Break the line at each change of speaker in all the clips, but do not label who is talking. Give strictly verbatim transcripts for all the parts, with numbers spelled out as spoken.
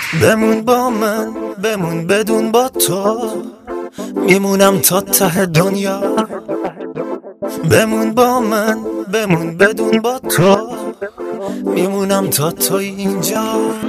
بمون با من، بمون بدون با تو میمونم تا ته دنیا. بمون با من، بمون بدون با تو میمونم تا تو اینجا.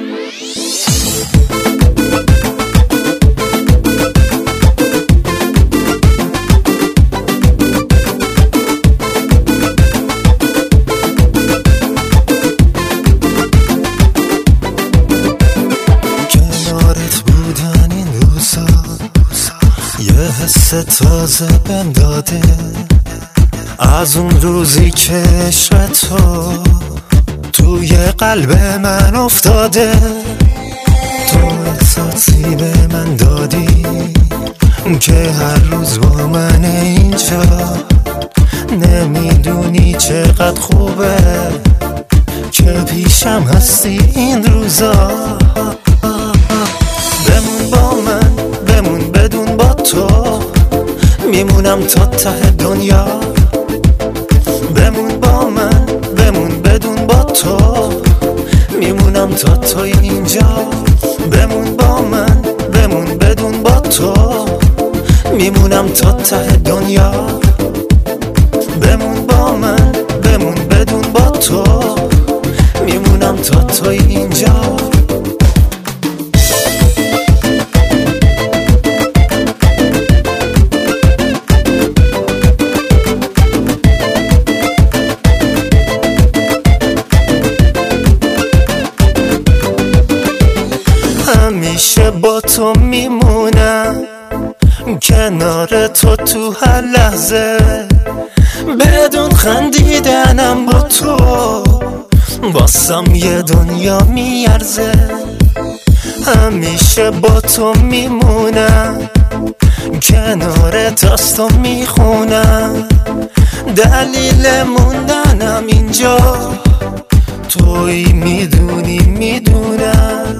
کنارت بودن این روزا یه حس تازه بهم داده، از اون روزی که عشق تو توی قلب من افتاده. تو احساسی به من دادی که هر روز با من اینجا، نمیدونی چقدر خوبه که پیشم هستی این روزا. بمون با من، بمون بدون با تو میمونم تا ته دنیا. بمون با من، بمون بدون با تو میمونم تا تو اینجا. بمون با من، بمون بدون با تو میمونم تا ته دنیا. بمون با من، بمون بدون با تو میمونم تا تو اینجا. همیشه با تو میمونم، کنار تو تو هر لحظه، بدون خندیدنم با تو واسم یه دنیا میارزه. همیشه با تو میمونم، کنارت از تو میخونم، دلیل موندنم اینجا تویی، میدونی میدونم.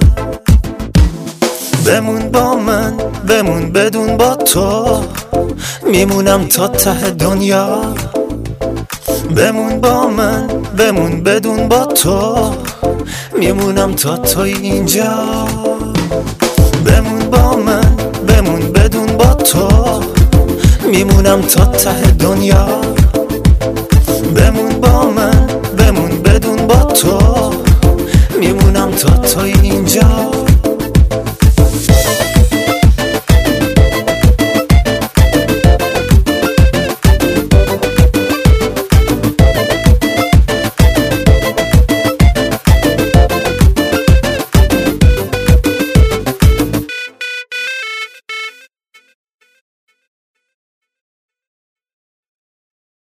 بمون با من، بمون بدون با تو میمونم تا ته دنیا. بمون با من، بمون بدون با تو میمونم تا تو اینجا. بمون با من، بمون بدون با تو میمونم تا ته دنیا. بمون با من، بمون بدون با تو